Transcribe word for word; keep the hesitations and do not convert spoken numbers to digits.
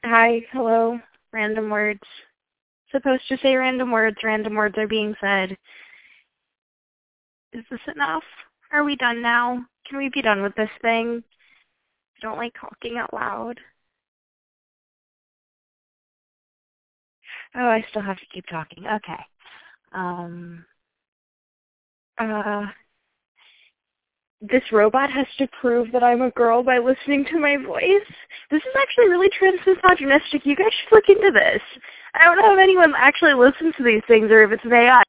Hi, hello, random words. Supposed to say random words, random words are being said. Is this enough? Are we done now? Can we be done with this thing? I don't like talking out loud. Oh, I still have to keep talking. Okay. Um, uh, this robot has to prove that I'm a girl by listening to my voice. This is actually really transmisogynistic. You guys should look into this. I don't know if anyone actually listens to these things or if it's an A I.